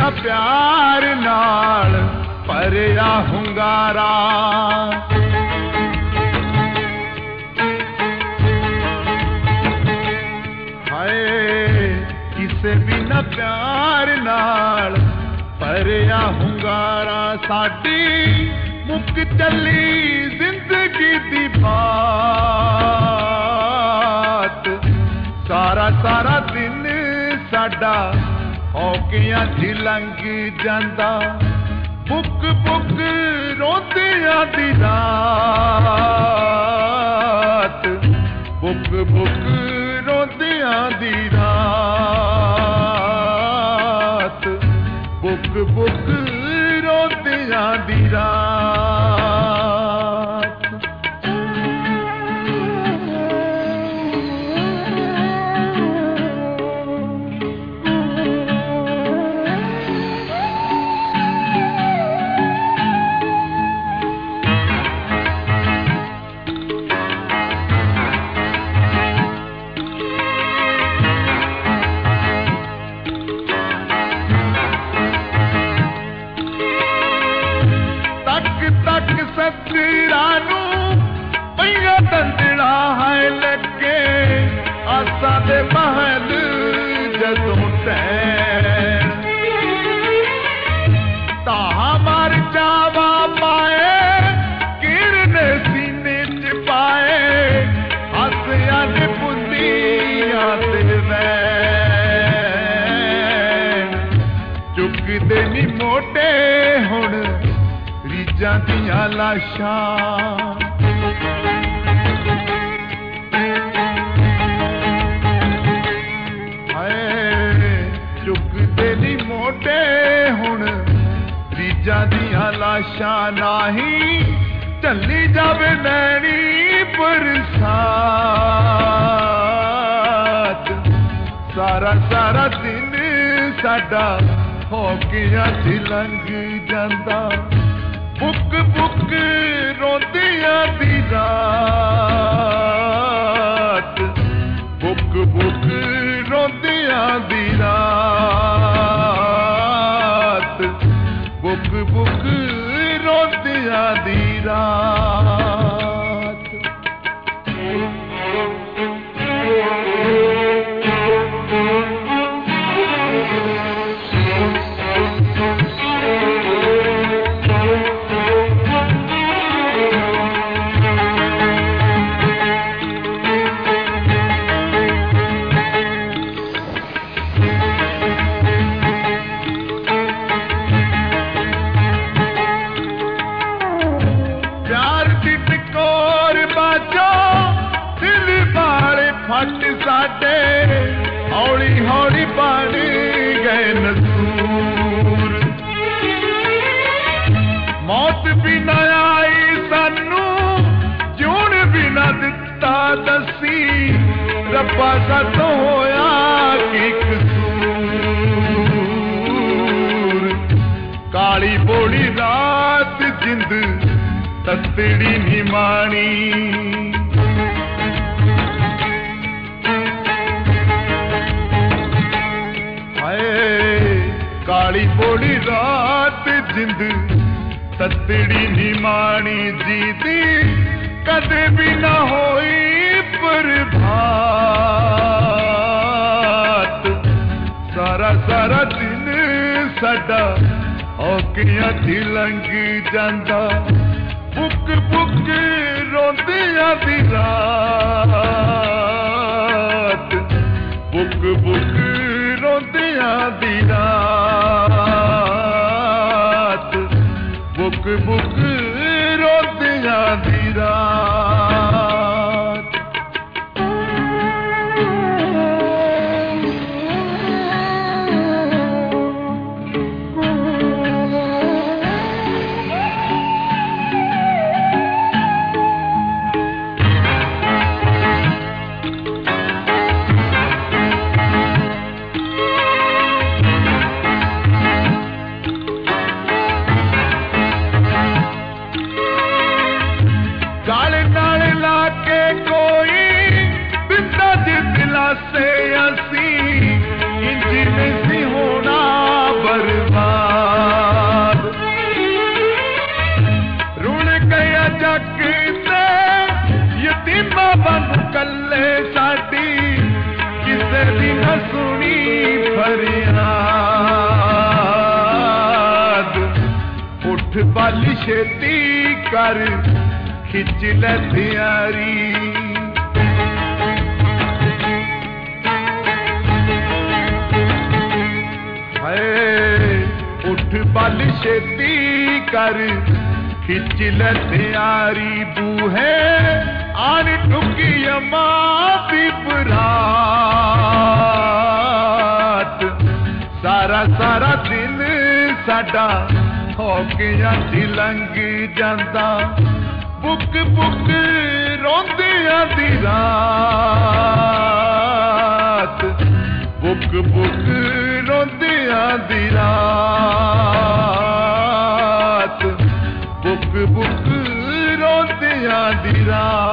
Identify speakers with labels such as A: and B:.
A: बिना प्यार नाल भरिया हुंगारा हाय किसे बिना प्यार नाल भरिया हुंगारा साडी मुक चली जिंदगी दी बात सारा सारा दिन साडा औकियां च लंघ जांदा बुक बुक रोंदियां दी रात बुक बुक रोंदियां दी रात बुक बुक रोंदियां दी रात सजरा नू पईया तंदड़ा है लगे आसा दे महल जदों टैण ताहा मार जावा पाए किरण सीने च पाए हसिया ने बुंदियां ते वैण चुकदे नी मोटे हुण रीजां दियां लाशां चुकदे नी मोटे हुण रीजां दियां लाशां नाही चली जावे नैनी बरसात सारा सारा दिन साडा होकियां च लंघ जांदा बुक बुक रोंदियां दी रात बुक बुक रोंदियां दी रात बुक बुक रोंदियां दी रात फट साडे हौली हौली बन गए नसूर मौत भी न आई सानू जून भी न दिता दसी रब्बा साथों होया की कसूर काली बोली रात जिंद ततड़ी निमानी काली बोली रात जिंद ततड़ी निमानी जीती कदे भी ना होई प्रभात सारा सारा दिन साडा औकियां च लंघ जांदा बुक बुक रोंदियां दी रात बुक बुक रोंदियां दी रात बुक बुक रोंदियां दी रात सुनी फरियाद उठ बाली छेती कर खिच ले तैयारी उठ बाली छेती कर खिच ले तैयारी बूहे आन टुकी अम्मा दी बरात सारा सारा दिन साडा हो गया सी लंघ जांदा बुक बुक रोंदियां दी रात बुक बुक रोंदियां दी रात बुक बुक रोंदियां दी रात